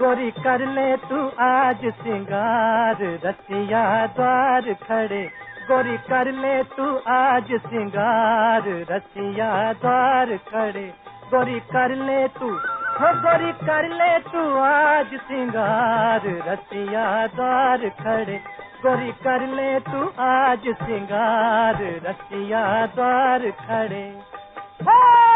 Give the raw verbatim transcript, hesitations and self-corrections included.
गोरी कर ले तू आज सिंगार, रसिया द्वार खड़े। गोरी कर ले तू आज सिंगार, रसिया द्वार खड़े। गोरी कर ले तू, हो गोरी कर ले तू आज सिंगार, रसिया द्वार खड़े। गोरी कर ले तू आज सिंगार, रसिया द्वार खड़े।